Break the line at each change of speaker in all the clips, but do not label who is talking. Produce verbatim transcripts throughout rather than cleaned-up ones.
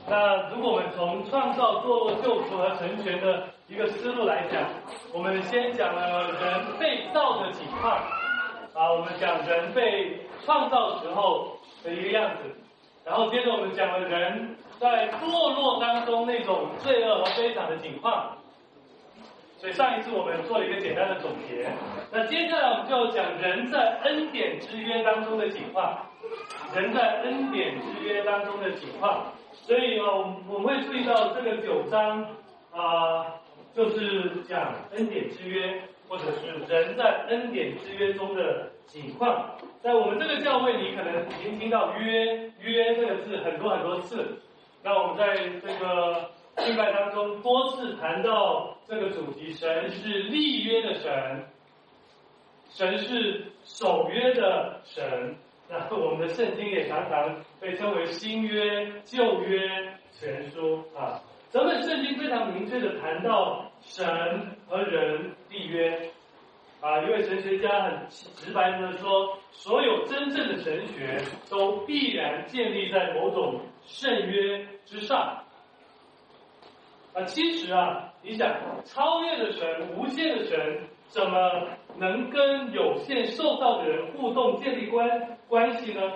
那如果我们从创造、堕落、救赎和成全的一个思路来讲，我们先讲了人被造的情况，啊，我们讲人被创造时候的一个样子，然后接着我们讲了人在堕落当中那种罪恶和悲惨的情况。所以上一次我们做了一个简单的总结，那接下来我们就要讲人在恩典之约当中的情况，人在恩典之约当中的情况。所以哦，我们会注意到这个九章啊、呃，就是讲恩典之约，或者是人在恩典之约中的情况。在我们这个教会，你可能已经听到约约这个字很多很多次。那我们在这个敬拜当中多次谈到这个主题，神是立约的神，神是守约的神。那我们的圣经也常常被称为新约、旧约全书啊。整本圣经非常明确的谈到神和人立约啊。一位神学家很直白的说，所有真正的神学都必然建立在某种圣约之上。啊，其实啊，你想，超越的神、无限的神，怎么能跟有限受造的人互动、建立关关系呢？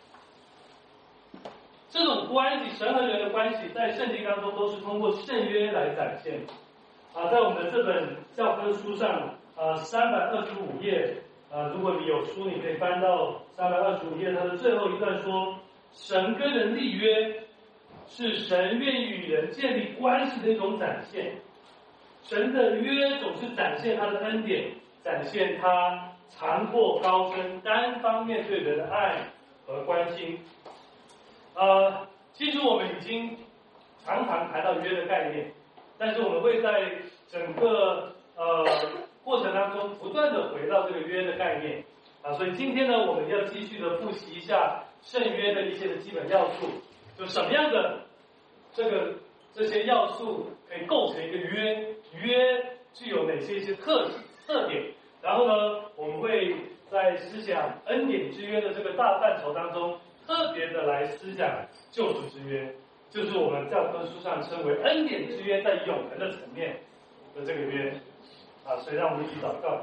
这种关系，神和人的关系，在圣经当中都是通过圣约来展现。啊，在我们的这本教科书上，啊，三百二十五页，啊，如果你有书，你可以翻到三百二十五页，它的最后一段说，神跟人立约，是神愿意与人建立关系的一种展现。神的约总是展现他的恩典，展现他长阔高深、单方面对人的爱和关心。呃，其实我们已经常常谈到约的概念，但是我们会在整个呃过程当中不断的回到这个约的概念啊，所以今天呢，我们要继续的复习一下圣约的一些的基本要素，就什么样的这个这些要素可以构成一个约，约具有哪些一些特特点，然后呢，我们会在思想恩典之约的这个大范畴当中，特别的来思想救赎之约，就是我们教科书上称为恩典之约在永恒的层面的这个约啊，所以让我们一起祷告。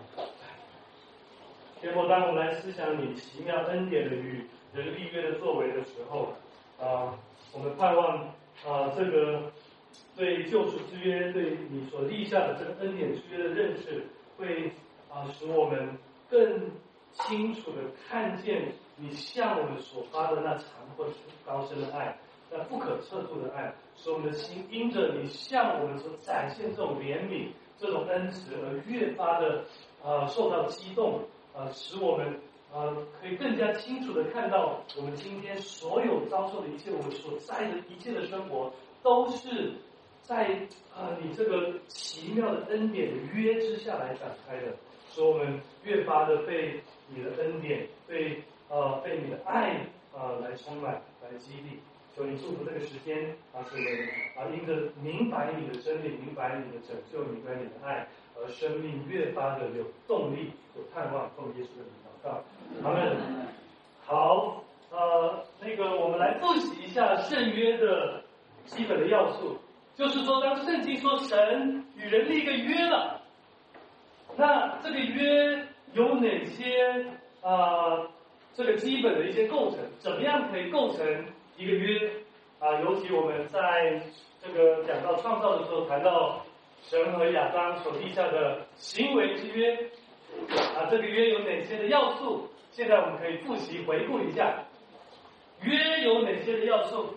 结果当我们来思想你奇妙恩典的与人立约的作为的时候啊，我们盼望啊这个对救赎之约，对你所立下的这个恩典之约的认识，会啊使我们更清楚的看见你向我们所发的那长阔高深的爱，那不可测度的爱，使我们的心因着你向我们所展现这种怜悯、这种恩慈而越发的啊受到激动啊，使我们啊可以更加清楚的看到我们今天所有遭受的一切，我们所在的一切的生活，都是在啊你这个奇妙的恩典的约之下来展开的，使我们越发的被你的恩典，被呃被你的爱啊来充满，来激励。求你祝福这个时间啊，使我们啊因着明白你的真理，明白你的拯救，明白你的爱，而生命越发的有动力，有盼望。奉耶稣的名祷告，阿们。好，呃，那个我们来复习一下圣约的基本的要素，就是说，当圣经说神与人立个约了，那这个约有哪些啊、呃、这个基本的一些构成？怎么样可以构成一个约啊？尤其我们在这个讲到创造的时候，谈到神和亚当所立下的行为之约啊，这个约有哪些的要素？现在我们可以复习回顾一下，约有哪些的要素？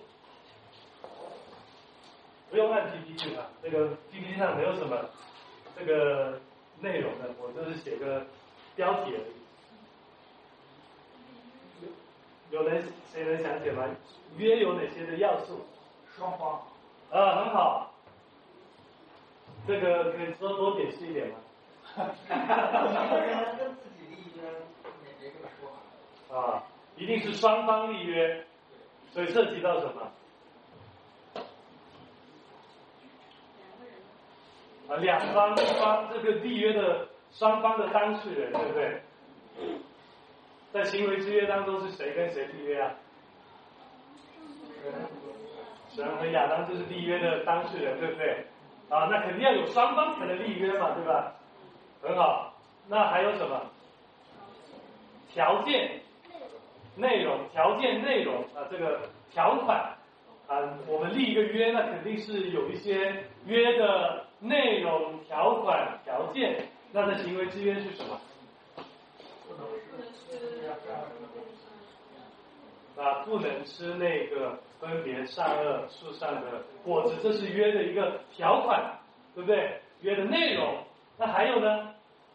不用按 P P T 啊，这个 P P T 上没有什么这个内容的，我就是写个标题而已。有人谁能想起来约有哪些的要素？
双方
啊，很好。这个可以说多解释一点吗？
跟自己立约，也别这么说
啊，一定是双方立约，所以涉及到什么？啊，两方一方这个缔约的双方的当事人，对不对？在行为之约当中是谁跟谁缔约啊？神神和亚当就是立约的当事人，对不对？啊，那肯定要有双方才能立约嘛，对吧？很好。那还有什么？条件、内容、条件、内容啊，这个条款啊，我们立一个约，那肯定是有一些约的内容、条款、条件。那这行为之约是什么？啊，不能吃那个分别善恶树上的果子，这是约的一个条款，对不对？约的内容。那还有呢？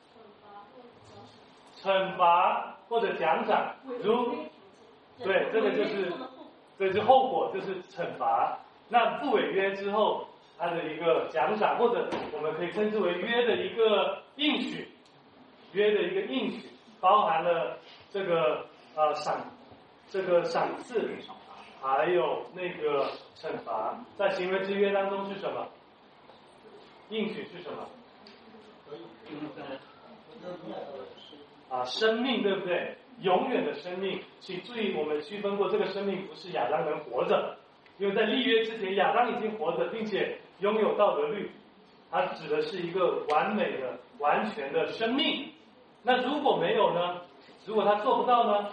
惩罚或者奖赏，如对，这个就是这就是后果，就是惩罚。那不违约之后，它的一个奖赏，或者我们可以称之为约的一个应许，约的一个应许，包含了这个呃赏。这个赏赐，还有那个惩罚，在行为之约当中是什么？应许是什么？啊，生命，对不对？永远的生命。请注意，我们区分过，这个生命不是亚当能活着，因为在立约之前，亚当已经活着，并且拥有道德律，它指的是一个完美的、完全的生命。那如果没有呢？如果他做不到呢？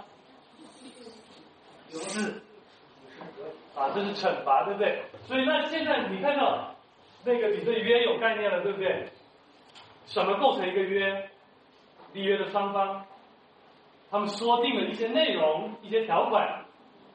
是啊，这是惩罚，对不对？所以那现在你看到那个你对约有概念了，对不对？什么构成一个约？立约的双方，他们说定了一些内容、一些条款，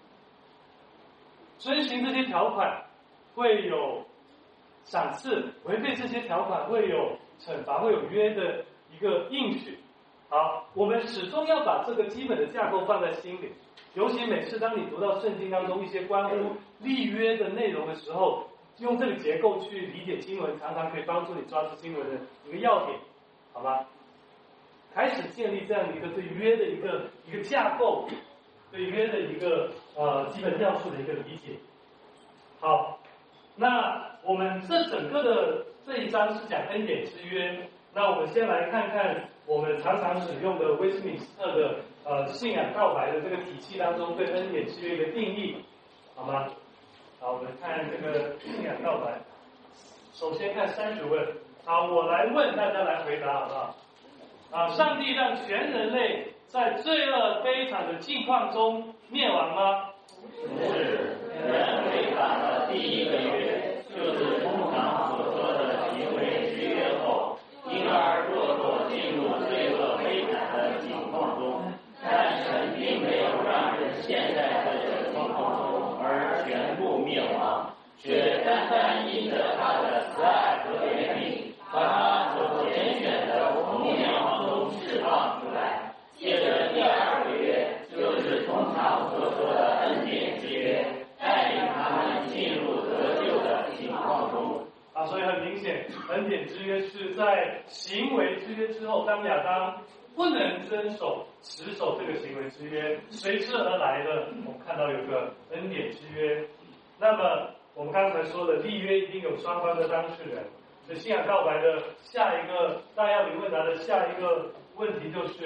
遵循这些条款会有赏赐，违背这些条款会有惩罚，会有约的一个应许。好，我们始终要把这个基本的架构放在心里。尤其每次当你读到圣经当中一些关乎立约的内容的时候，用这个结构去理解经文，常常可以帮助你抓住经文的一个要点，好吗？开始建立这样一个对约的一个一个架构，对约的一个呃基本要素的一个理解。好，那我们这整个的这一章是讲恩典之约。那我们先来看看我们常常使用的威斯敏斯特的呃信仰告白的这个体系当中对恩典之约的定义，好吗？好，我们看这个信仰告白。首先看三十问，好，我来问，大家来回答，好不好？啊，上帝让全人类在罪恶悲惨的境况中灭亡吗？
不是，人违反了第一个约，就是通常所说的行为之约后，因而堕落进入罪恶悲惨的境况中。但神并没有让人陷在这个境况中而全部灭亡，却单单因着他的慈爱和怜悯，把他所拣选的从灭亡中释放出来。借着第二个约，就是通常所说的恩典之约，带领他们进入得救的情况中。
啊，所以很明显，恩典之约是在行为之约之后，当亚当不能遵守、持守这个行为之约，随之而来的，我们看到有个恩典之约。那么我们刚才说的立约一定有双方的当事人。所以信仰告白的下一个大要理问答的下一个问题就是，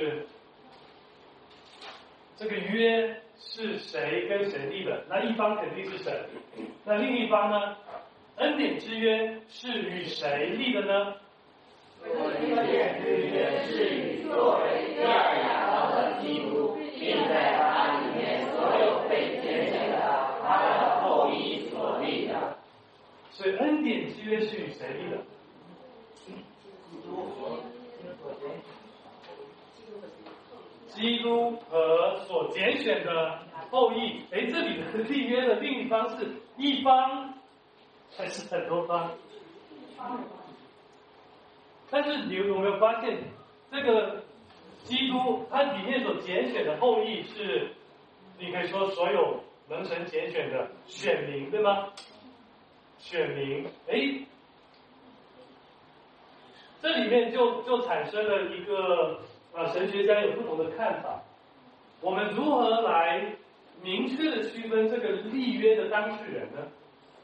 这个约是谁跟谁立的？那一方肯定是神，那另一方呢？恩典之约是与谁立的呢？
恩典之约是与作为第二亚当的基督，并在他里面所有被拣选的他的后裔所立的。
所以恩典之约是与谁立的？基督和所拣选的后裔。哎，这里的立约的另一方是一方还是很多方？但是你有没有发现，这个基督它里面所拣选的后裔是，你可以说所有蒙神拣选的选民，对吗？选民，哎，这里面就就产生了一个啊，神学家有不同的看法。我们如何来明确的区分这个立约的当事人呢？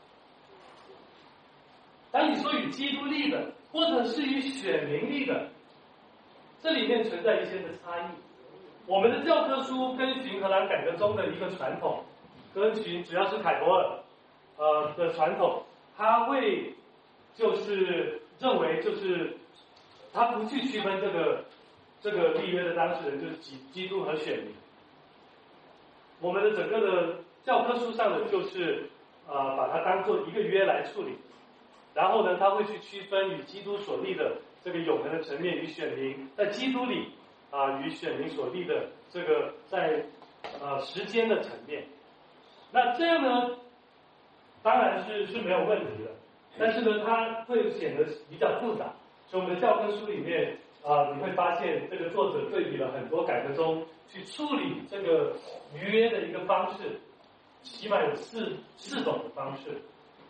当你说与基督立的，或者是与选民立的，这里面存在一些的差异。我们的教科书跟循荷兰改革中的一个传统，跟循主要是凯博尔， 呃的传统，他会就是认为就是他不去区分这个这个立约的当事人就是基基督和选民。我们的整个的教科书上的就是呃把它当做一个约来处理，然后呢他会去区分与基督所立的这个永恒的层面与选民在基督里啊、呃、与选民所立的这个在呃时间的层面。那这样呢当然是是没有问题的，但是呢它会显得比较复杂，所以我们的教科书里面啊、呃、你会发现这个作者对比了很多改革中去处理这个约的一个方式，起码有四四种的方式。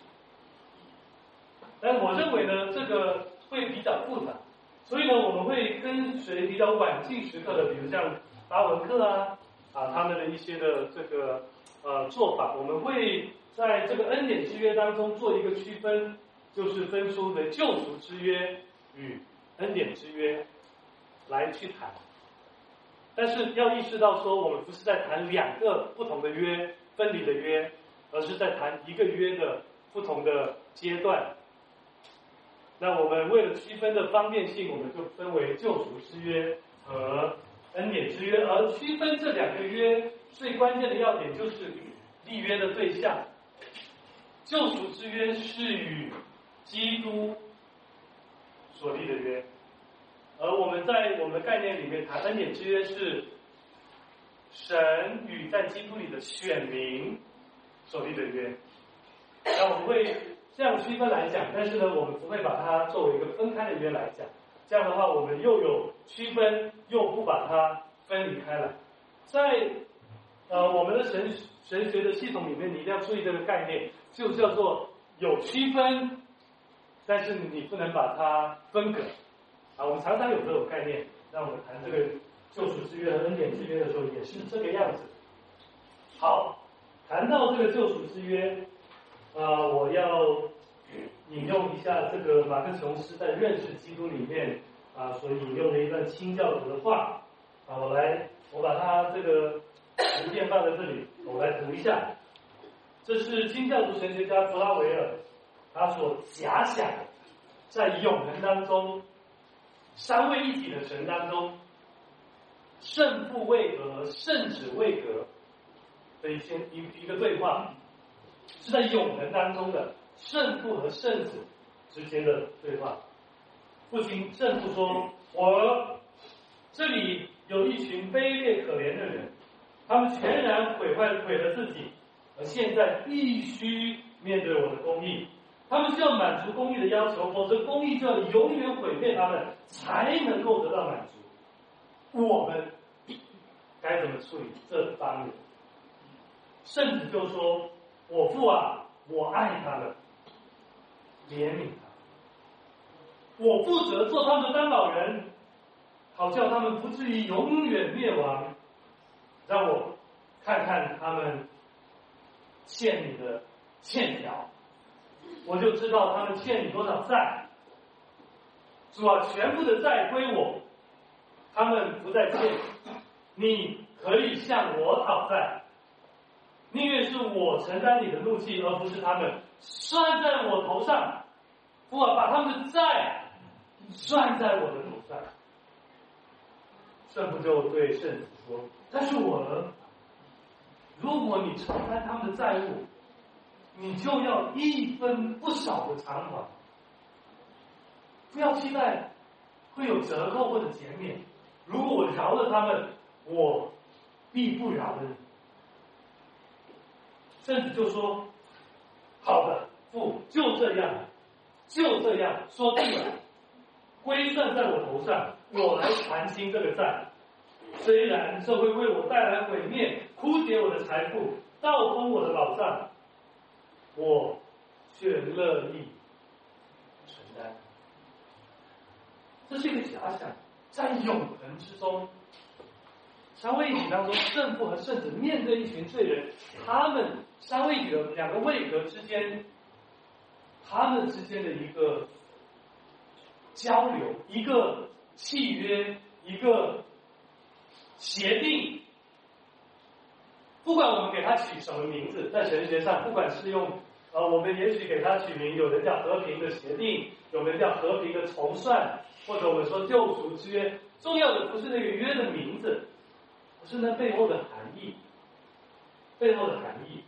但我认为呢这个会比较复杂，所以呢我们会跟随比较晚近时刻的，比如像巴文克啊啊他们的一些的这个呃做法，我们会在这个恩典之约当中做一个区分，就是分出的救赎之约与恩典之约来去谈。但是要意识到说，我们不是在谈两个不同的约分离的约，而是在谈一个约的不同的阶段。那我们为了区分的方便性，我们就分为救赎之约和恩典之约。而区分这两个约最关键的要点就是立约的对象。救赎之约是与基督所立的约，而我们在我们的概念里面谈恩典之约是神与在基督里的选民所立的约。那我们会这样区分来讲，但是呢我们不会把它作为一个分开的约来讲，这样的话我们又有区分又不把它分离开来。在呃我们的神神学的系统里面，你一定要注意这个概念，就叫做有区分，但是你不能把它分隔啊。我们常常有这种概念，让我们谈这个救赎之约和恩典之约的时候也是这个样子。好，谈到这个救赎之约，呃，我要引用一下这个马克琼斯在《认识基督》里面啊所引用的一段清教徒的话啊，我来我把它这个图片放在这里，我来读一下。这是清教徒神学家弗拉维尔他所假想在永恒当中三位一体的神当中，圣父位格和圣子位格的一些一一个对话，是在永恒当中的圣父和圣子之间的对话。父亲圣父说，我这里有一群卑劣可怜的人，他们全然毁坏毁了自己，而现在必须面对我的公义。他们需要满足公义的要求，否则公义就要永远毁灭他们，才能够得到满足。我们该怎么处理这帮人？圣子就说，我父啊，我爱他们，怜悯他们，我负责做他们的担保人，好叫他们不至于永远灭亡。让我看看他们欠你的欠条，我就知道他们欠你多少债。主啊，全部的债归我，他们不再欠，你可以向我讨债。宁愿是我承担你的怒气，而不是他们算在我头上。父啊，把他们的债算在我的头上。圣父就对圣子说，但是我呢，如果你承担他们的债务，你就要一分不少的偿还，不要期待会有折扣或者减免。如果我饶了他们，我必不饶了你。圣子就说，好的，父，就这样，就这样，说定了，归算在我头上，我来还清这个债。虽然这会为我带来毁灭，枯竭我的财富，盗封我的宝藏，我却乐意承担。这是一个假想，在永恒之中，三位一体当中，圣父和圣子面对一群罪人，他们三位一体的两个位格之间，他们之间的一个交流，一个契约，一个协定。不管我们给它起什么名字，在神学上，不管是用啊，我们也许给它取名，有人叫和平的协定，有人叫和平的筹算，或者我们说救赎之约。重要的不是那个约的名字，而是那背后的含义，背后的含义。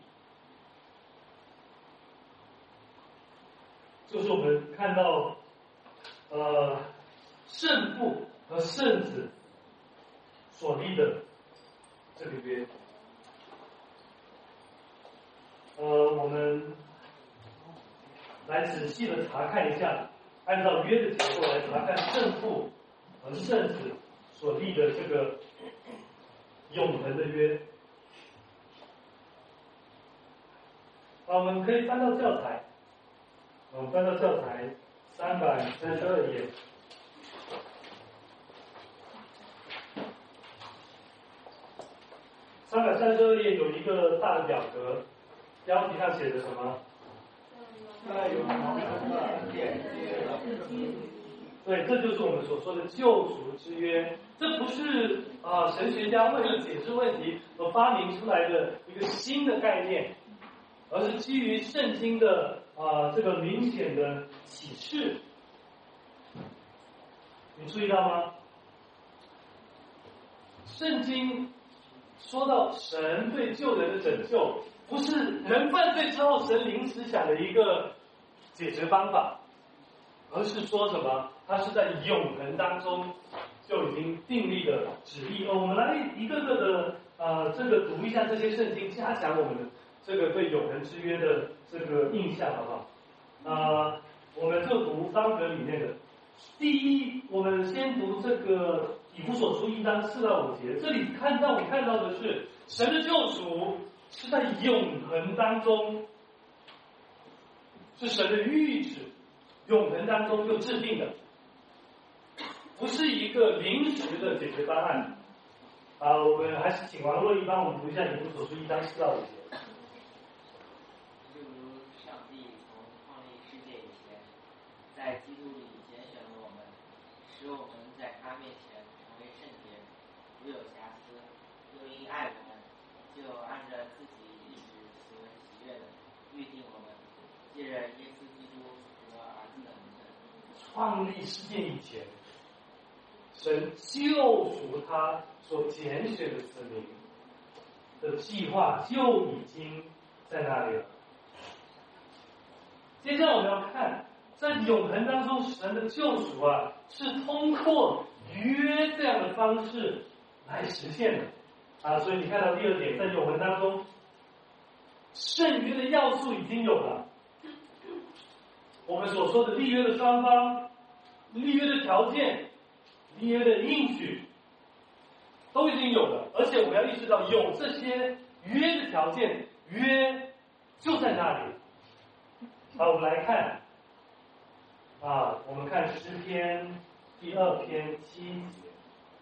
就是我们看到，呃，圣父和圣子所立的这个约。呃，我们来仔细的查看一下，按照约的结构来查看圣父和圣子所立的这个永恒的约。啊，我们可以翻到教材，我们翻到教材三百三十二页。三百三十二页有一个大的表格，标题上写着什么？对，这就是我们所说的救赎之约。这不是啊、呃、神学家为了解释问题而发明出来的一个新的概念，而是基于圣经的啊、呃、这个明显的启示。你注意到吗？圣经说到神对救人的拯救，不是人犯罪之后神临时想的一个解决方法，而是说什么？它是在永恒当中就已经订立的旨意。我们来一个个的呃，这个读一下这些圣经，加强我们的这个对永恒之约的这个印象，好不好？呃，我们就读方格里面的。第一，我们先读这个以弗所书一章四到五节，这里看到我们看到的是神的救赎是在永恒当中，是神的预旨，永恒当中就制定的，不是一个临时的解决方案。啊，我们还是请王洛一帮我们读一下以弗所书一章四到五节。
就如上帝从创立世界以前，在基督里拣选了我们，使我们在他面前成为圣洁，无有瑕疵，又因爱我们，就按照自己意志所喜悦的预定我们，借着耶稣基督和儿子的名分。
创立世界以前，神救赎他所拣选的子民的计划就已经在那里了。接下来我们要看，在永恒当中，神的救赎啊，是通过约这样的方式来实现的啊。所以你看到第二点，在永恒当中，圣约的要素已经有了。我们所说的立约的双方、立约的条件、立约的应许，都已经有了。而且我们要意识到，有这些约的条件，约就在那里。好，我们来看啊，我们看诗篇第二篇七节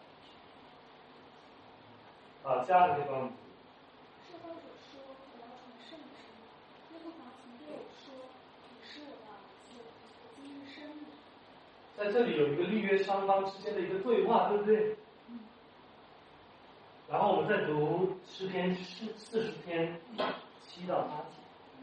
啊，加了这帮。
受膏者说：“我要从圣职。”耶和华曾对我说：“你是我的儿子，我今日生你。”
在这里有一个立约双方之间的一个对话，对不对？
嗯。
然后我们再读诗篇四四十篇七到八节。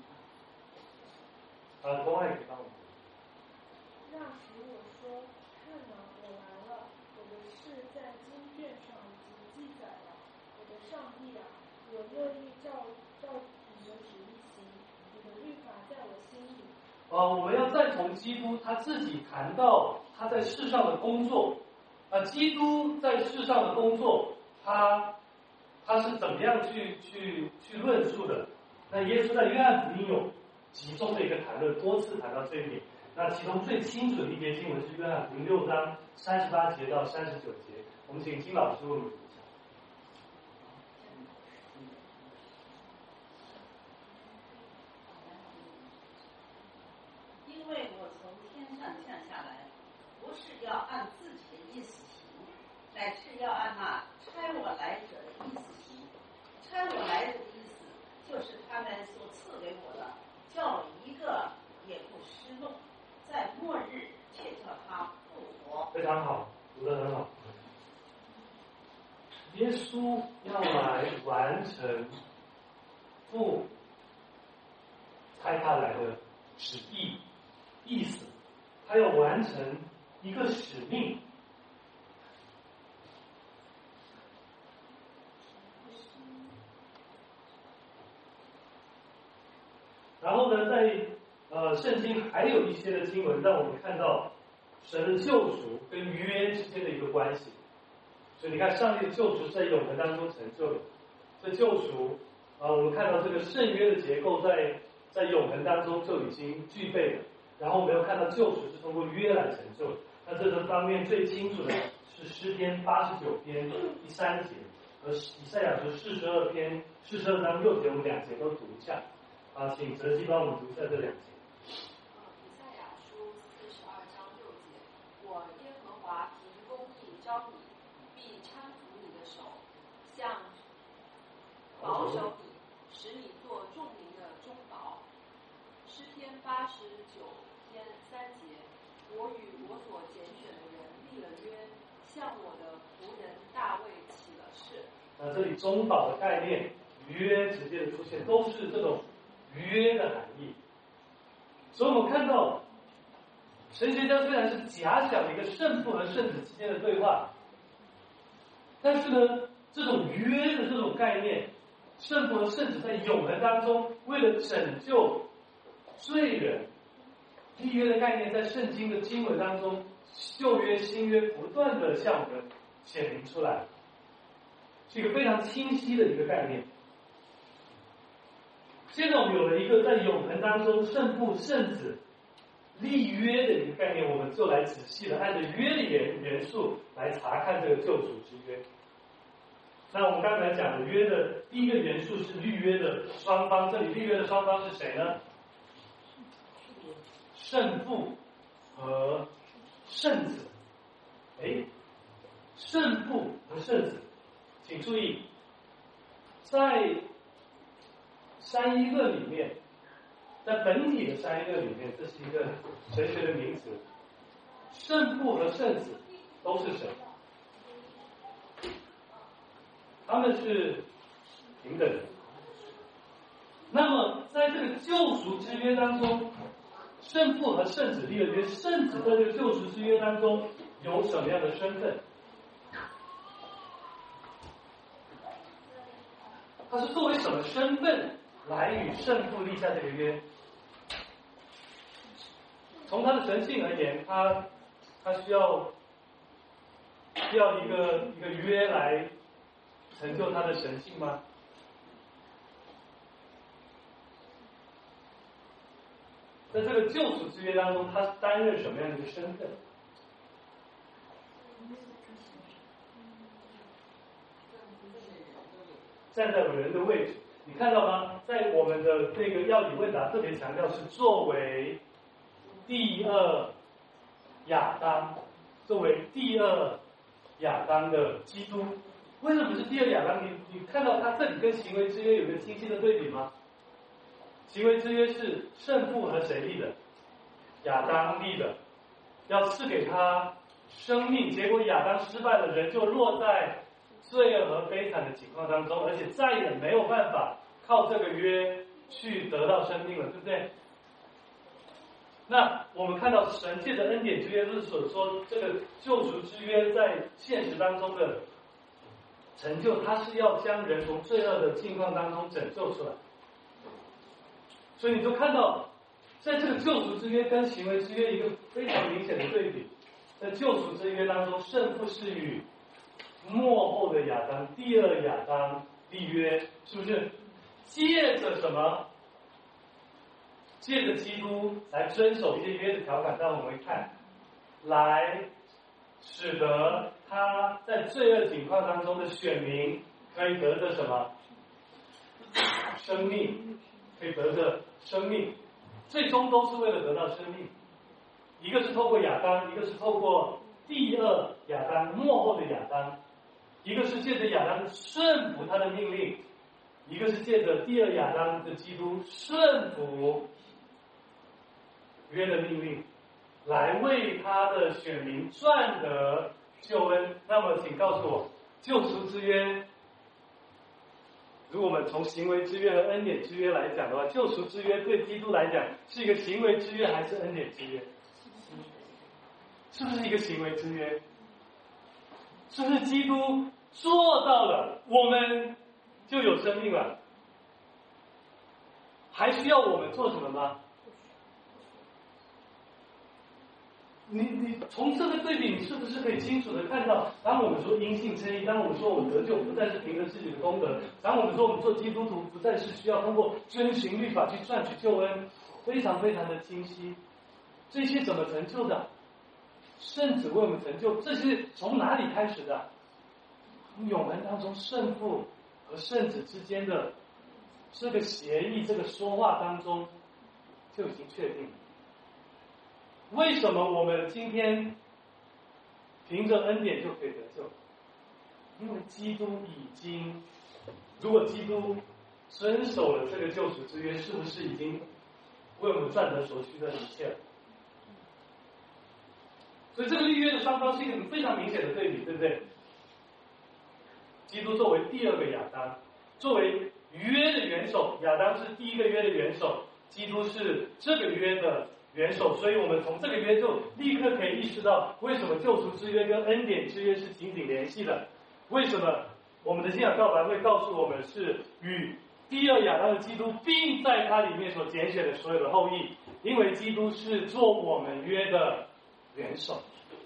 啊，公爱给帮我。
那时我说：“看哪，我来了，我的事在经卷上已经记载了。我的上帝啊，我乐意照照你的旨意行，你的律法在我心里。”
呃，我们要再从基督他自己谈到他在世上的工作啊、呃，基督在世上的工作，他他是怎么样去去去论述的？那耶稣在约翰福音有集中的一个谈论，多次谈到这一点。那其中最清楚的一节经文是约翰福音六章三十八节到三十九节。我们请金老师为我们读一下。
因为我从天上降下来，不是要按自己的意思行，乃是要按那差我来者的意思行。差我来者的意思，就是他们所赐给我的，叫我一个也不失落，在末日却叫他复活。
非常好，读得很好。耶稣要来完成父差他下来的旨意意思，他要完成一个使命。然后呢，在呃圣经还有一些的经文让我们看到神的救赎跟约之间的一个关系。所以你看，上帝的救赎在永恒当中成就了。这救赎啊、呃，我们看到这个圣约的结构在在永恒当中就已经具备了。然后我们又看到救赎是通过约来成就的。那这个方面最清楚的是诗篇八十九篇第三节和以赛亚书四十二篇四十二章六节，我们两节都读一下。啊，请泽基帮我们读一下这两节。
以赛亚书四十二章六节：我耶和华凭公义招你，必搀扶你的手，像保守你，使你做众民的中保。诗篇八十九篇三节：我与我所拣选的人立了约，向我的仆人大卫起了誓。
那这里中保的概念、约直接的出现，都是这种约的含义。所以我们看到神学家虽然是假想一个圣父和圣子之间的对话，但是呢，这种约的这种概念，圣父和圣子在永恒当中为了拯救罪人立约的概念，在圣经的经文当中，旧约新约不断的向我们显明出来，是一个非常清晰的一个概念。现在我们有了一个在永恒当中圣父圣子立约的一个概念，我们就来仔细的按照约的元元素来查看这个救赎之约。那我们刚才讲的约的第一个元素是立约的双方，这里立约的双方是谁呢？圣父和圣子。哎，圣父和圣子，请注意，在三一论里面，在本体的三一论里面，这是一个神学的名词。圣父和圣子都是神，他们是平等的。那么，在这个救赎之约当中，圣父和圣子立了约，圣子在这个救赎之约当中有什么样的身份？他是作为什么身份来与圣父立下这个约？从他的神性而言，他他需要需要一个一个约来成就他的神性吗？在这个救赎之约当中，他担任什么样的一个身份？站在人的位置，你看到吗？在我们的这个要理问答特别强调是作为第二亚当，作为第二亚当的基督。为什么是第二亚当？你你看到他这里跟行为之约有一个清晰的对比吗？行为之约是圣父和谁立的？亚当立的，要赐给他生命，结果亚当失败了，人就落在罪恶和悲惨的情况当中，而且再也没有办法靠这个约去得到生命了，对不对？那我们看到神借着恩典之约，就是所说这个救赎之约在现实当中的成就，它是要将人从罪恶的境况当中拯救出来。所以你就看到，在这个救赎之约跟行为之约一个非常明显的对比。在救赎之约当中，圣父是与末后的亚当、第二亚当立约，是不是？借着什么？借着基督来遵守一些约的条款，让我们看，来使得他在罪恶境况当中的选民可以得着什么？生命，可以得着生命，最终都是为了得到生命。一个是透过亚当，一个是透过第二亚当末后的亚当，一个是借着亚当顺服他的命令，一个是借着第二亚当的基督顺服约的命令，来为他的选民赚得救恩。那么请告诉我，救赎之约如果我们从行为之约和恩典之约来讲的话，救赎之约对基督来讲是一个行为之约还是恩典之约？是不是一个行为之约？是不是基督做到了，我们就有生命了？还需要我们做什么吗？你你从这个对比，你是不是可以清楚的看到，当我们说因信称义，当我们说我们得救不再是凭着自己的功德，当我们说我们做基督徒不再是需要通过遵循律法去赚取救恩，非常非常的清晰。这些怎么成就的？圣子为我们成就，这是从哪里开始的？从永恒当中圣父和圣子之间的这个协议，这个说话当中就已经确定了。为什么我们今天凭着恩典就可以得救？因为基督已经，如果基督遵守了这个救赎之约，是不是已经为我们赚得所需的一切了？所以这个立约的双方是一个非常明显的对比，对不对？基督作为第二个亚当，作为约的元首，亚当是第一个约的元首，基督是这个约的元首，所以我们从这个约就立刻可以意识到，为什么救赎之约跟恩典之约是紧紧联系的？为什么我们的信仰告白会告诉我们是与第二亚当的基督并在他里面所拣选的所有的后裔？因为基督是做我们约的元首，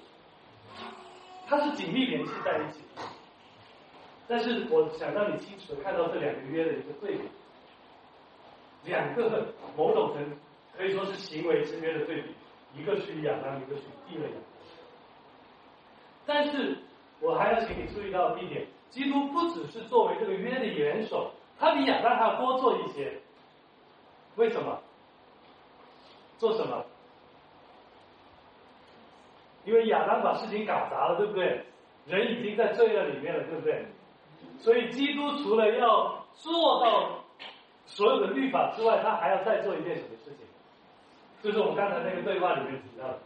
它是紧密联系在一起。但是我想让你清楚的看到这两个约的一个对比，两个某种程度可以说是行为之约的对比，一个是与亚当，一个是与第二亚当。但是我还要请你注意到一点，基督不只是作为这个约的元首，他比亚当还要多做一些。为什么？做什么？因为亚当把事情搞砸了，对不对？人已经在罪恶里面了，对不对？所以基督除了要做到所有的律法之外，他还要再做一件什么事情？就是我们刚才那个对话里面提到的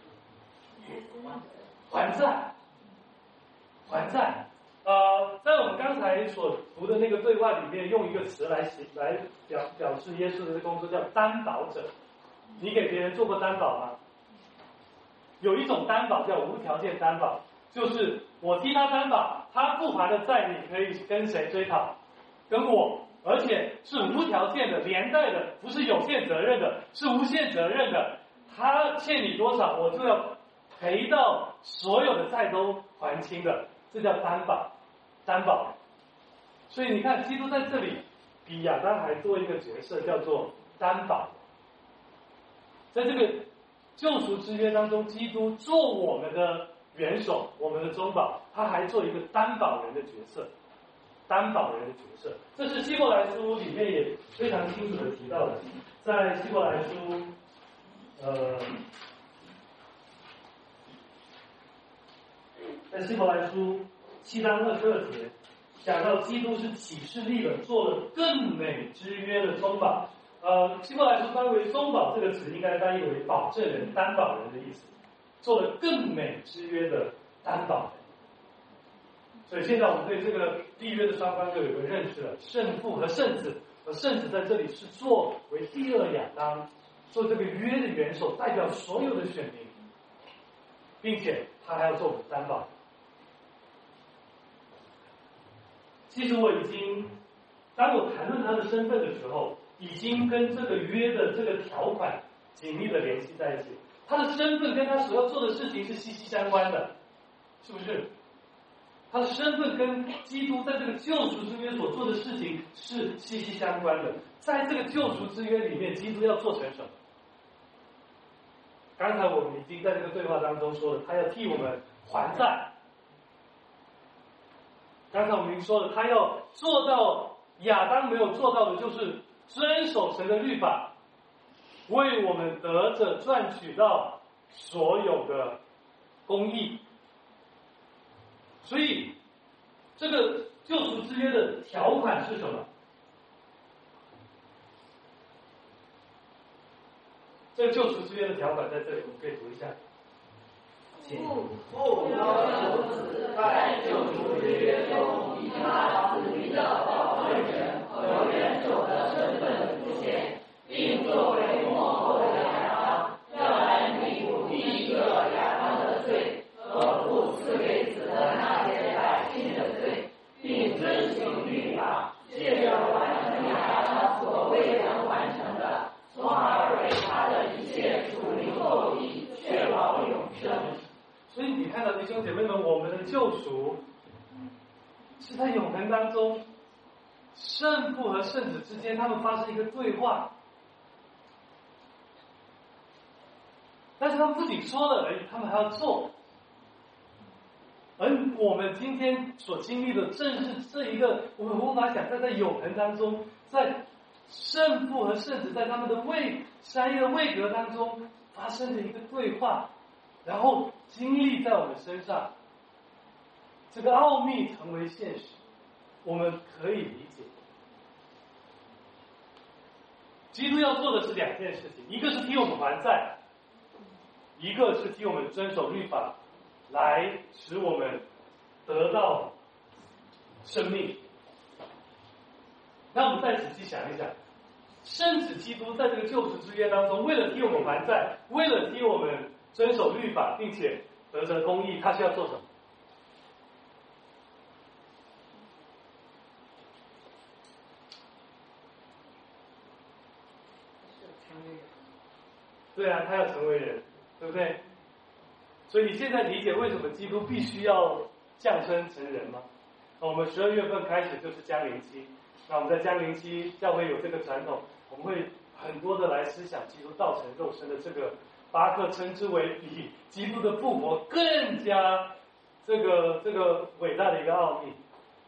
还债。还债。呃，在我们刚才所读的那个对话里面，用一个词来来表表示耶稣的工作，叫担保者。你给别人做过担保吗？有一种担保叫无条件担保，就是我替他担保，他不还的债你可以跟谁追讨？跟我，而且是无条件的、连带的，不是有限责任的，是无限责任的。他欠你多少，我就要赔到所有的债都还清的，这叫担保。担保。所以你看，基督在这里比亚当还多一个角色，叫做担保。在这个救赎之约当中，基督做我们的元首，我们的中保，他还做一个担保人的角色。担保人的角色，这是希伯来书里面也非常清楚的提到的。在希伯来书，呃，在希伯来书七章二十二节，讲到基督是启示立了，做了更美之约的中保。呃，希伯来书翻为中保这个词，应该翻译为保证人、担保人的意思，做了更美之约的担保人。所以现在我们对这个立约的双方就有个认识了，圣父和圣子，而圣子在这里是作为第二亚当，做这个约的元首，代表所有的选民，并且他还要做我们担保。其实我已经，当我谈论他的身份的时候，已经跟这个约的这个条款紧密的联系在一起。他的身份跟他所要做的事情是息息相关的，是不是？他的身份跟基督在这个救赎之约所做的事情是息息相关的。在这个救赎之约里面，基督要做成什么？刚才我们已经在这个对话当中说了，他要替我们还债。刚才我们已经说了，他要做到亚当没有做到的，就是遵守神的律法，为我们得着赚取到所有的公义。所以这个救赎之约的条款是什么？这个救赎之约的条款在这里，我们可以读一下。请
父要子在救赎之约中，以他子民的保证人和
看到弟兄姐妹们，我们的救赎是在永恒当中，圣父和圣子之间，他们发生一个对话，但是他们自己说了而已，他们还要做。而我们今天所经历的，正是这一个我们无法想象，在永恒当中，在圣父和圣子在他们的位三一的位格当中发生的一个对话，然后经历在我们身上，这个奥秘成为现实，我们可以理解。基督要做的是两件事情，一个是替我们还债，一个是替我们遵守律法，来使我们得到生命。那我们再仔细想一想，圣子基督在这个救赎之约当中，为了替我们还债，为了替我们遵守律法，并且得着公义，他需要做什么？对啊，他要成为人，对不对？所以你现在理解为什么基督必须要降生成人吗？我们十二月份开始就是降临期，那我们在降临期教会有这个传统，我们会很多的来思想基督道成肉身的这个，巴克称之为比基督的复活更加这个这个伟大的一个奥秘。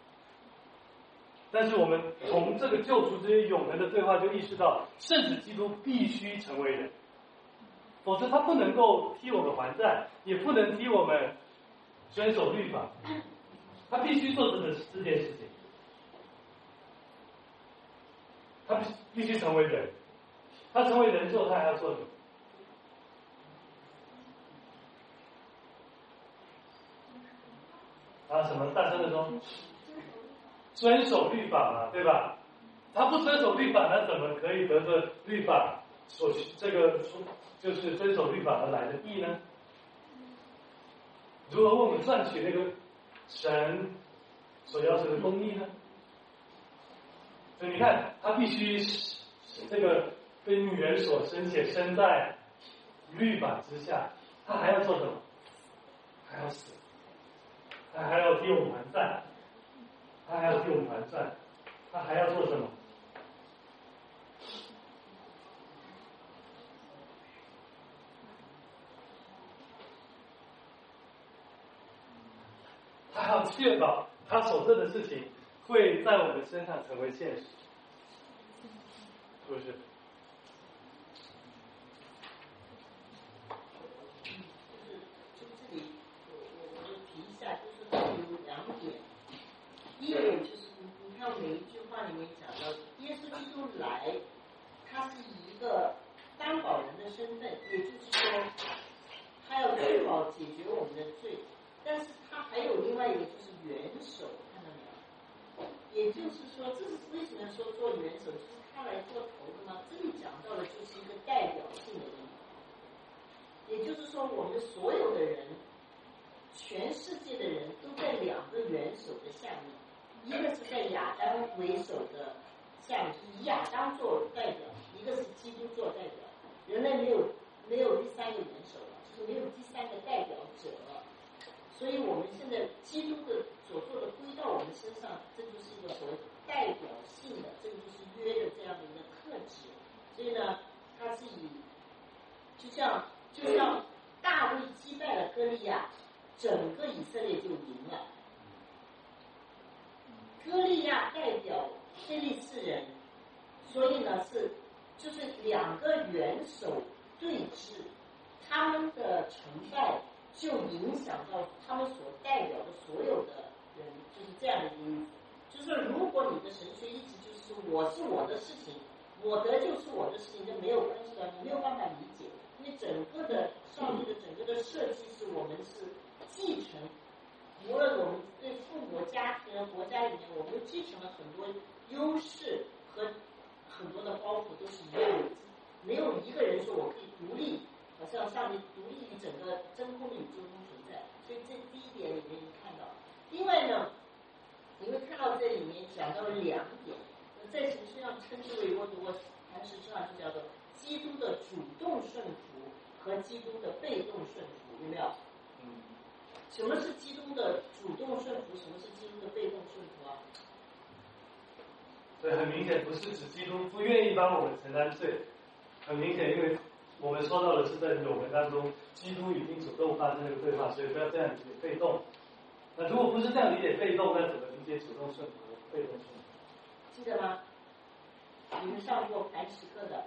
但是我们从这个救赎这些永恒的对话就意识到，圣子基督必须成为人，否则他不能够替我们还债，也不能替我们遵守律法，他必须做这个这件事情，他必必须成为人，他成为人之后，他还要做什么？啊，什么？大声的说，遵守律法嘛，对吧？他不遵守律法，那怎么可以得着律法所这个就是遵守律法而来的义呢？如何为我们赚取那个神所要求的公义呢？所以你看，他必须这个被女人所生，且生在律法之下，他还要做什么？还要死，他还要替我们还债，他还要替我们还债，他还要做什么？他还要确保他所做的事情会在我们身上成为现实，是不是？
第一点就是，你看每一句话里面讲到，耶稣基督来，他是以一个担保人的身份，也就是说，他要确保解决我们的罪，但是他还有另外一个就是元首，看到没有？也就是说，这是为什么说做元首，就是他来做头的吗？这里讲到的就是一个代表性的意义，也就是说，我们所有的人，全世界的人都在两个元首的下面。一个是在亚当为首的下面，以亚当做代表；一个是基督做代表。人类没有没有第三个元首了，就是没有第三个代表者了。所以我们现在基督的所做的归到我们身上，这就是一个所谓代表性的，这个就是约的这样的一个特质。所以呢，它是以就像就像大卫击败了歌利亚，整个以色列就赢了。歌利亚代表非利士人，所以呢是就是两个元首对峙，他们的成败就影响到他们所代表的所有的人，就是这样的一个意思。就是说，如果你的神学一直就是我是我的事情，我的就是我的事情，就没有关系了，你没有办法理解，因为整个的上帝的整个的设计是我们是继承。无论我们对父母家庭国家里面，我们继承了很多优势和很多的包袱，都是一样的，没有一个人说我可以独立，好像上帝独立于整个真空宇宙中存在。所以这第一点里面你看到。另外呢，你会看到这里面讲到了两点，在形式上称之为我我谈实质上就叫做基督的主动顺服和基督的被动顺服，有没有？ 什么是基督的主动顺服？什么是基督的被动顺服啊？
对，很明显不是指基督不愿意帮我们承担罪，很明显，因为我们说到的是在我们当中，基督已经主动发生这个对话，所以不要这样理解被动。那如果不是这样理解被动，那怎么理解主动顺服、被动顺服？
记得吗？你们上过磐石课的？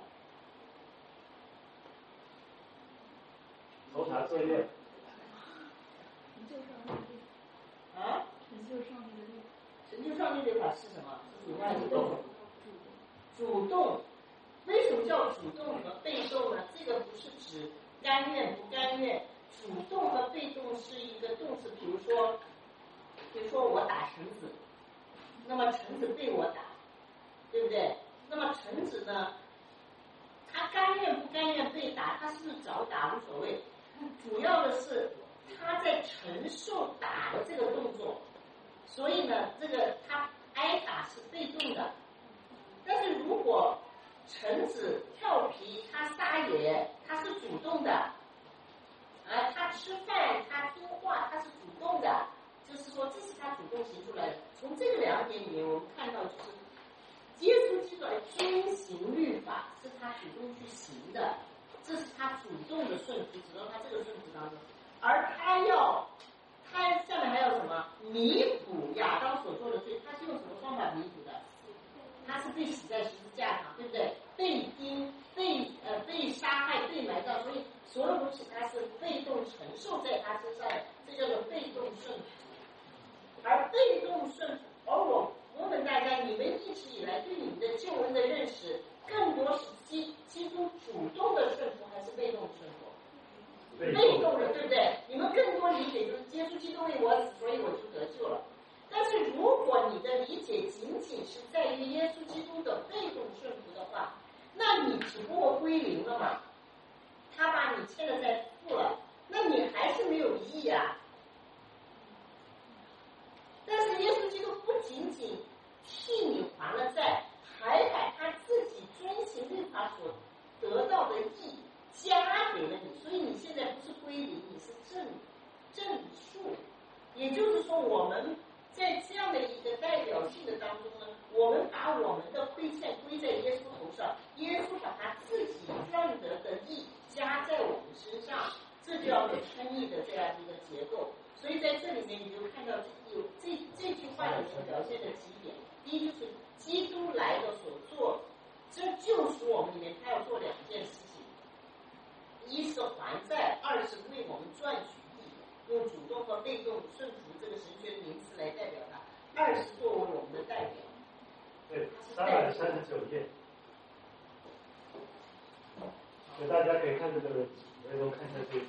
搜查作业。
成就上帝的律。
啊？
成就上帝的律。
成就上帝的法是什么？是主外主动。主动。为什么叫主动和被动呢？这个不是指甘愿不甘愿，主动和被动是一个动词。比如说，比如说我打橙子，那么橙子被我打，对不对？那么橙子呢，他甘愿不甘愿被打，他是不是找打无所谓，主要的是他在承受打的这个动作，所以呢，这个他挨打是被动的。但是如果橙子跳皮，他撒野，他是主动的，啊，他吃饭，他听话，他是主动的，就是说这是他主动行出来的。从这个两点里面，我们看到就是耶稣基督来遵行律法，是他主动去行的，这是他主动的顺服，指到他这个顺服当中。而他要，他下面还有什么？弥补亚当所做的罪，他是用什么方法弥补的？他是被死在十字架上，对不对？被钉、被呃被杀害、被埋葬，所以所有东西他是被动承受在他身上，这叫做被动顺服。而被动顺服，而我我问大家，你们一直以来对你们的救恩的认识，更多是基基督主动的顺服，还是被动的顺服？被动的，对不对？你们更多理解就是耶稣基督为我死，所以我就得救了。但是如果你的理解仅仅是在于耶稣基督的被动顺服的话，那你只不过归零了嘛，他把你欠了再付了，那你还是没有义啊。但是耶稣基督不仅仅替你还了债，还把他自己遵行律法所得到的义加给了你，所以你现在不是归零，你是正正数。也就是说，我们在这样的一个代表性的当中呢，我们把我们的亏欠归在耶稣头上，耶稣把他自己赚得的义加在我们身上，这叫做称义的这样一个结构。所以在这里面你就看到有这这句话里面表现的几点。第一就是基督来的所做，这救赎我们里面他要做两件事情，一是还债，二是为我们赚取义，用主动和被动顺服这个神学的名词来代表它。二是作为我们的代表。
对，三百三十九页，所以大家可以看这个，回头看一下这个。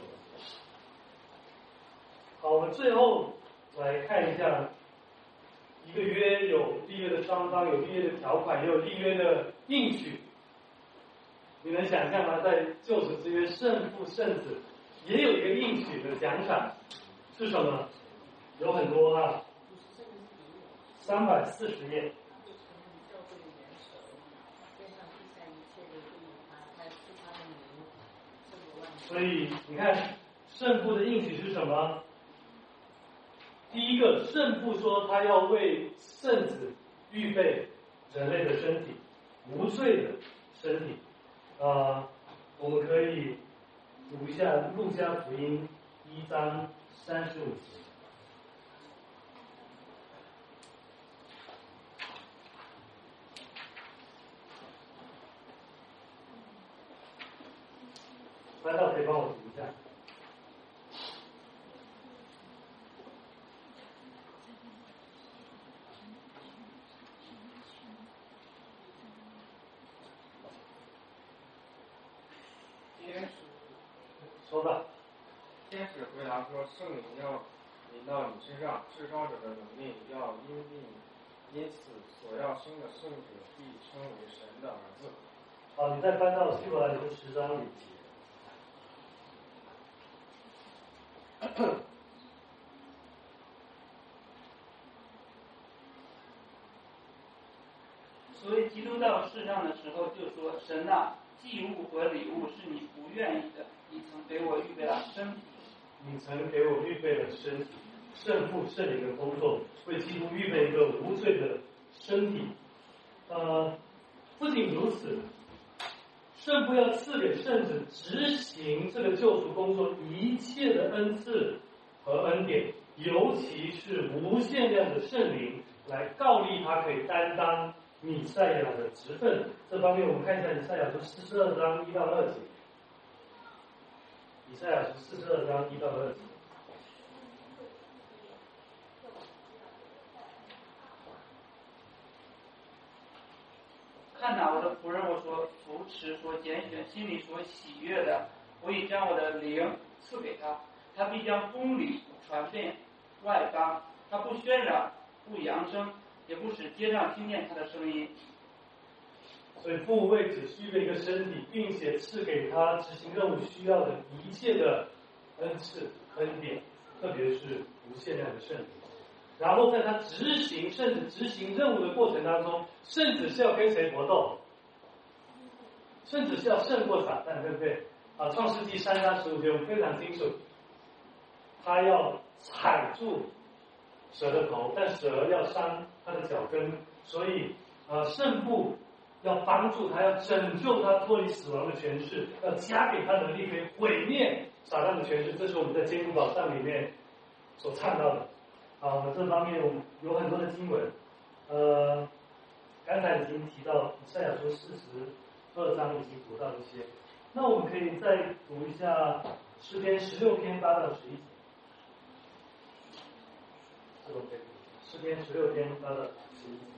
好，我们最后来看一下，一个约有立约的双方，有立约的条款，也有立约的应许。你能想象吗？在救赎之约，圣父圣子也有一个应许的奖赏，是什么？有很多啊，三百四十页。所以你看，圣父的应许是什么？第一个，圣父说他要为圣子预备人类的身体，无罪的身体。啊、呃，我们可以读一下路加福音一章三十五节。翻到可以帮我读一下。说吧。
天使回答说：“圣灵要临到你身上，至高者的能力要因你，因此所要生的圣者必称为神的儿子。”
好，你再翻到希伯来书十章里。
所以基督到世上的时候就说：“神啊，祭物和礼物是你不愿意的，你曾给我预备了身体。”
你曾给我预备了身体，圣父圣灵的工作，为基督预备一个无罪的身体。呃，不仅如此，圣父要赐给圣子执行这个救赎工作一切的恩赐和恩典，尤其是无限量的圣灵来告立他可以担当弥赛亚的职分。这方面我们看一下以赛亚书四十二章一到二节。以赛亚书四十二章一到二节。
看哪，我的仆人，我所扶持、所拣选、心里所喜悦的，我已将我的灵赐给他，他必将公理传遍外邦，他不喧嚷，不扬声，也不使街上听见他的声音。
所以父为子预备一个身体，并且赐给他执行任务需要的一切的恩赐恩典，特别是无限量的圣灵。然后在他执行甚至执行任务的过程当中，圣子是要跟谁搏斗？圣子是要胜过撒旦，对不对？啊，创世纪三章十五节我们非常清楚，他要踩住蛇的头，但蛇要伤他的脚跟，所以呃，圣父要帮助他，要拯救他脱离死亡的权势，要加给他能力可以毁灭撒旦的权势。这是我们在坚固宝藏里面所唱到的。啊，我们这方面我们有很多的经文，呃，刚才已经提到以赛亚书四十二章已经读到一些，那我们可以再读一下诗篇十六篇八到十一节，这种可以读，诗篇十六篇八到十一节。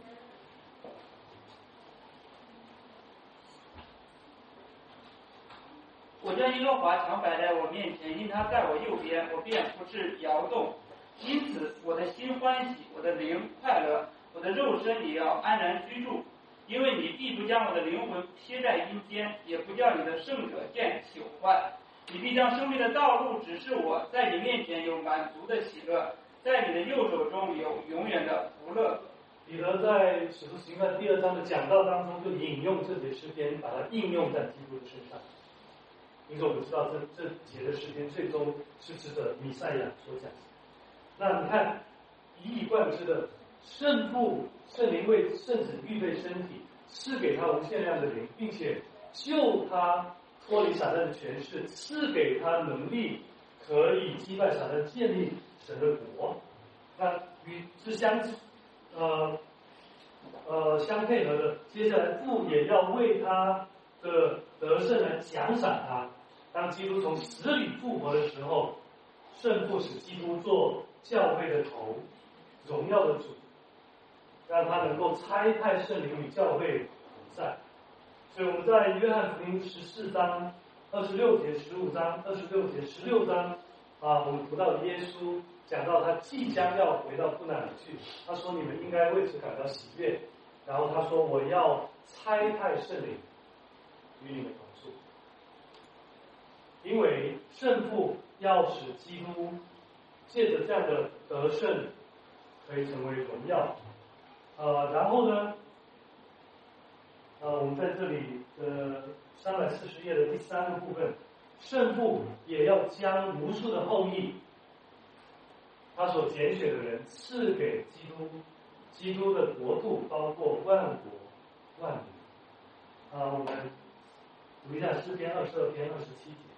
我将耶和华常摆在我面前，因他在我右边，我便不致摇动。因此我的心欢喜，我的灵快乐，我的肉身也要安然居住。因为你必不将我的灵魂撇在阴间，也不叫你的圣者见朽坏。你必将生命的道路指示我，在你面前有满足的喜乐，在你的右手中有永远的福乐。
彼得在使徒行传第二章的讲道当中就引用这节诗篇，把它应用在基督的身上。因此我们知道这这节的诗篇最终是指着弥赛亚所讲的。那你看，一以贯之的圣父圣灵为圣子预备身体，赐给他无限量的灵，并且救他脱离撒旦的权势，赐给他能力可以击败撒旦，建立神的国。那与之相呃呃相配合的，接下来父也要为他的得胜来奖赏他。当基督从死里复活的时候，圣父使基督做教会的头，荣耀的主，让他能够差派圣灵与教会同在。所以我们在约翰福音十四章二十六节、十五章二十六节、十六章啊，我们读到耶稣讲到他即将要回到父那里去，他说你们应该为此感到喜悦。然后他说我要差派圣灵与你们同住，因为圣父要使基督借着这样的得胜可以成为荣耀。呃，然后呢，呃，我们在这里的三百四十页的第三个部分，圣父也要将无数的后裔，他所拣选的人赐给基督，基督的国度包括万国万民。啊、呃，我们读一下诗篇二十二篇二十七节。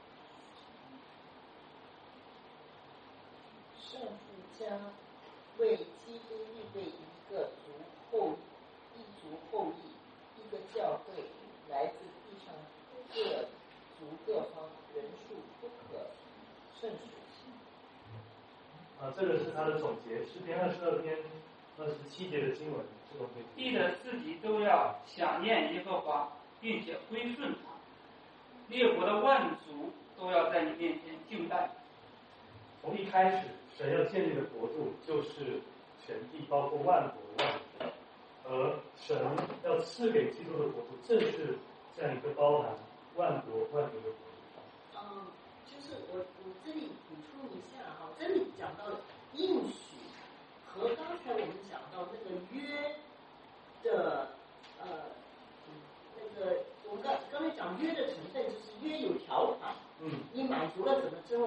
圣父将为基督预备一个族后一族后裔，一个教会，来自地上各族各方，人数不可胜数。
啊，这个是他的总结，诗篇二十二篇二十七节的经文，这种可以。
地的四极都要想念耶和华，并且归顺他；列国的万族都要在你面前敬拜。
从一开始，神要建立的国度就是全地，包括万国万民，而神要赐给基督的国度，正是这样一个包含万国万民的国度。
嗯，就是我我这里补充一下哈，这里讲到应许和刚才我们讲到那个约的呃那个我们刚刚才讲约的成分，就是约有条款，
嗯，
你满足了什么之后，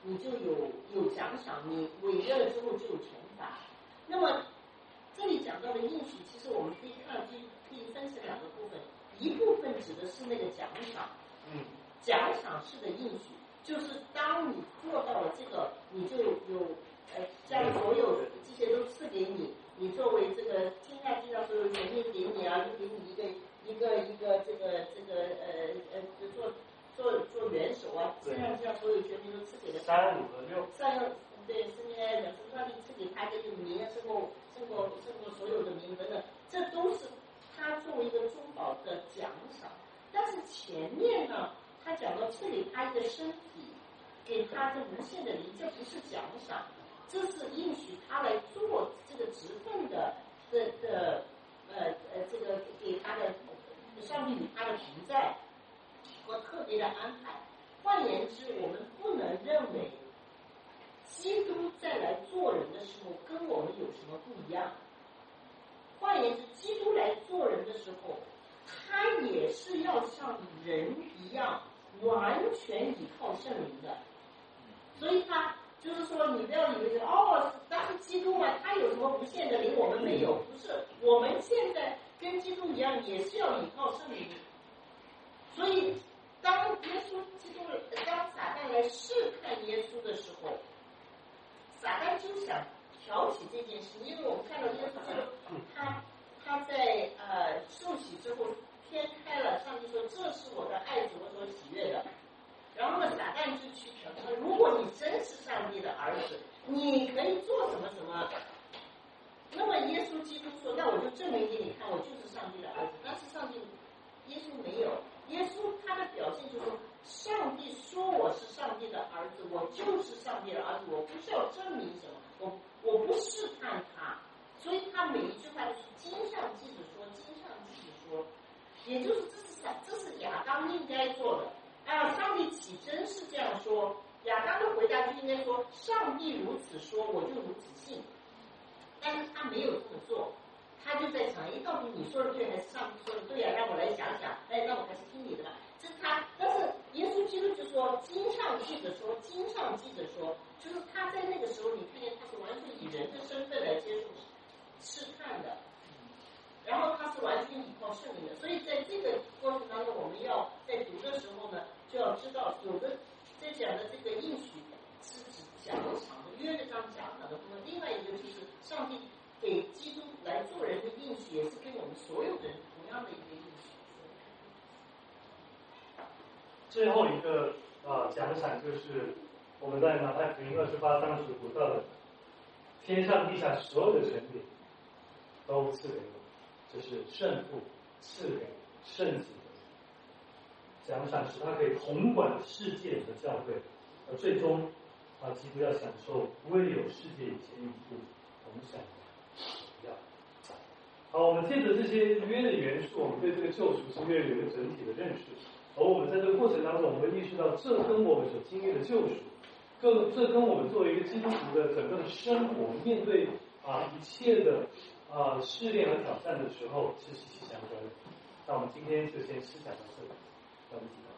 你就有有奖赏，你违约了之后就有惩罚。那么这里讲到的应许，其实我们可以看到，可以可以分成两个部分，一部分指的是那个奖赏，
嗯，
奖赏式的应许，就是当你做到了这个，你就有呃将所有这些都赐给你，你作为这个天下地上所有权利给你啊，就给你一个一个一个这个这个呃呃做做做元首啊，天下地上所有权利都赐给了
三五和六，
上要对圣经来讲，上帝赐给他一个名，胜过胜过胜过所有的名等等，这都是他作为一个中保的奖赏。但是前面呢，他讲到赐给他一个身体，给他这无限的灵，这不是奖赏，这是应许他来做这个职分的的的呃呃这个给他的上帝与他的同在和特别的安排。换言之，我们不能认为基督再来做人的时候跟我们有什么不一样。换言之，基督来做人的时候，他也是要像人一样完全依靠圣灵的。所以他就是说，你不要以为哦，但是基督嘛，他有什么无限的灵我们没有？不是，我们现在跟基督一样，也是要依靠圣灵。所以当耶稣基督当撒旦来试探耶稣的时候，撒旦就想挑起这件事，因为我们看到耶稣基督他他在呃受洗之后偏开了，上帝说这是我的爱子，我所喜悦的。然后呢，撒旦就去挑战，如果你真是上帝的儿子，你可以做什么什么。那么耶稣基督说，那我就证明给你看，我就是上帝的儿子。但是上帝耶稣没有，耶稣他的表现就是说，上帝说我是上帝的儿子，我就是上帝的儿子，我不需要证明什么，我我不试探他。所以他每一句话都是经上记着说，经上记着说，也就是这是这是亚当应该做的。啊，上帝岂真是这样说？亚当的回答就应该说，上帝如此说，我就如此信。但是他没有这么做，他就在想，哎，到底你说的对还是上帝说的对啊？让我来想想，哎，那我还是听你的吧。这是他，但是耶稣基督就说，经上记着说，经上记着说，就是他在那个时候，你看见他是完全以人的身份来接受试探的。然后他是完全依靠圣灵的，所以在这个过程当中，我们要在读的时候呢，就要知道，有的在讲的这个应许是指奖赏的约的上奖赏的部分，另外一个就是上帝给基督来做人的应许，也是给我们所有人同样的一个应许。
最后一个啊、呃、奖赏就是我们在马太福音二十八章所读到的，天上地下所有的权柄都赐给我。这是圣父赐给圣子的奖赏，使他可以统管世界的教会，而最终啊，基督要享受未有世界以前一步同享的要。好，我们借着这些约的元素，我们对这个救赎是越有一个整体的认识，而我们在这个过程当中，我们会意识到，这跟我们所经历的救赎，更这跟我们作为一个基督徒的整个的生活，面对啊一切的。啊、呃，试炼和挑战的时候是息息相关的。那我们今天就先思想到这里，让我们一起祷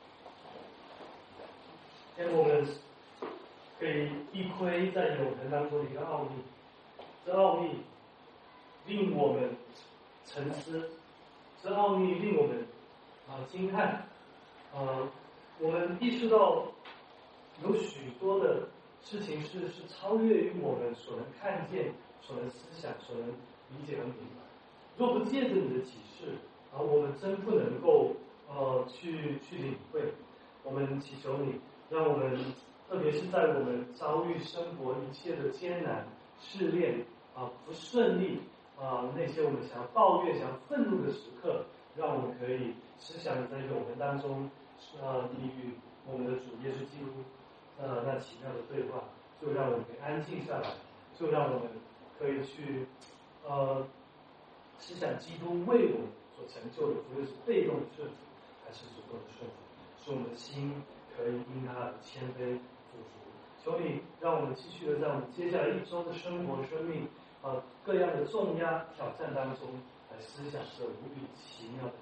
告。今天我们可以一窥在永恒当中的一个奥秘，这奥秘令我们沉思，这奥秘令我们啊、呃、惊叹。呃，我们意识到有许多的事情是是超越于我们所能看见。所能思想，所能理解和明白。若不借着你的启示，啊，我们真不能够呃去去领会。我们祈求你，让我们，特别是在我们遭遇生活一切的艰难、试炼啊、不顺利啊、那些我们想要抱怨、想要愤怒的时刻，让我们可以思想在永恒当中，呃，你与我们的主耶稣基督呃那奇妙的对话，就让我们可以安静下来，就让我们。可以去，呃，思想基督为我们所成就的，无论是被动的顺服，还是主动的顺服，使我们的心可以因他的谦卑俯伏。求你让我们继续的在我们接下来一周的生活、生命，呃，各样的重压挑战当中，来思想这无比奇妙的